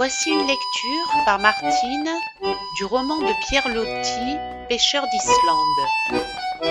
Voici une lecture par Martine du roman de Pierre Loti, Pêcheur d'Islande.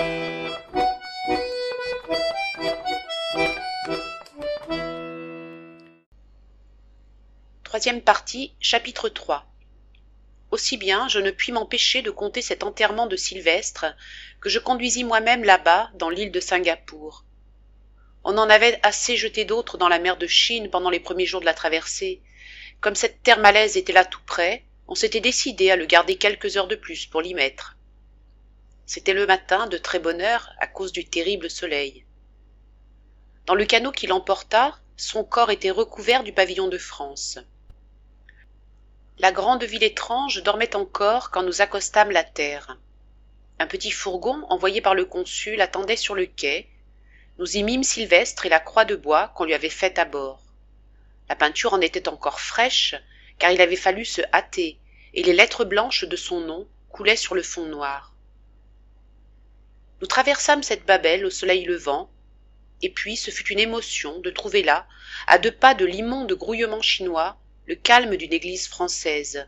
Troisième partie, chapitre 3. Aussi bien je ne puis m'empêcher de conter cet enterrement de Sylvestre que je conduisis moi-même là-bas, dans l'île de Singapour. On en avait assez jeté d'autres dans la mer de Chine pendant les premiers jours de la traversée. Comme cette terre malaise était là tout près, on s'était décidé à le garder quelques heures de plus pour l'y mettre. C'était le matin, de très bonne heure, à cause du terrible soleil. Dans le canot qui l'emporta, son corps était recouvert du pavillon de France. La grande ville étrange dormait encore quand nous accostâmes la terre. Un petit fourgon envoyé par le consul attendait sur le quai. Nous y mîmes Sylvestre et la croix de bois qu'on lui avait faite à bord. La peinture en était encore fraîche, car il avait fallu se hâter, et les lettres blanches de son nom coulaient sur le fond noir. Nous traversâmes cette Babel au soleil levant, et puis ce fut une émotion de trouver là, à 2 pas de l'immonde grouillement chinois, le calme d'une église française.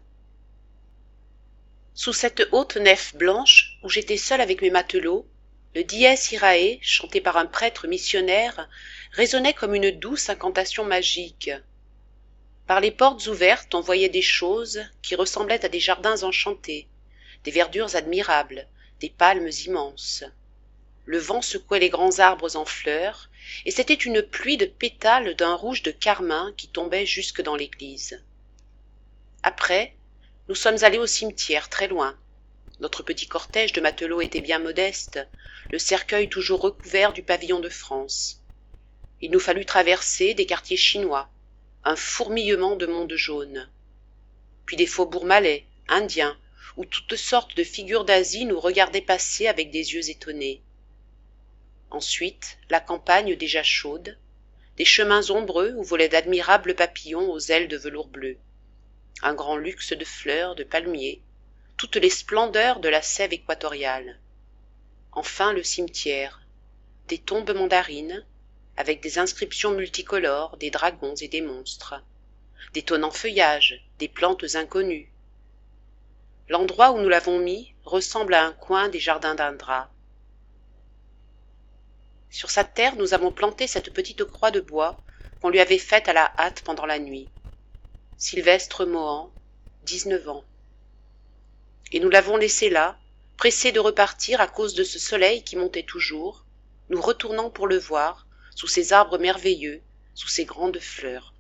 Sous cette haute nef blanche, où j'étais seul avec mes matelots, le Dies Irae, chanté par un prêtre missionnaire, résonnait comme une douce incantation magique. Par les portes ouvertes, on voyait des choses qui ressemblaient à des jardins enchantés, des verdures admirables, des palmes immenses. Le vent secouait les grands arbres en fleurs, et c'était une pluie de pétales d'un rouge de carmin qui tombait jusque dans l'église. Après, nous sommes allés au cimetière, très loin. Notre petit cortège de matelots était bien modeste, le cercueil toujours recouvert du pavillon de France. Il nous fallut traverser des quartiers chinois, un fourmillement de monde jaune, puis des faubourgs malais, indiens, où toutes sortes de figures d'Asie nous regardaient passer avec des yeux étonnés. Ensuite, la campagne déjà chaude, des chemins ombreux où volaient d'admirables papillons aux ailes de velours bleu, un grand luxe de fleurs, de palmiers, toutes les splendeurs de la sève équatoriale. Enfin le cimetière, des tombes mandarines, avec des inscriptions multicolores, des dragons et des monstres, d'étonnants feuillages, des plantes inconnues. L'endroit où nous l'avons mis ressemble à un coin des jardins d'Indra. Sur sa terre, nous avons planté cette petite croix de bois qu'on lui avait faite à la hâte pendant la nuit. Sylvestre Mohan, 19 ans. Et nous l'avons laissé là, pressé de repartir à cause de ce soleil qui montait toujours, nous retournant pour le voir, sous ces arbres merveilleux, sous ces grandes fleurs.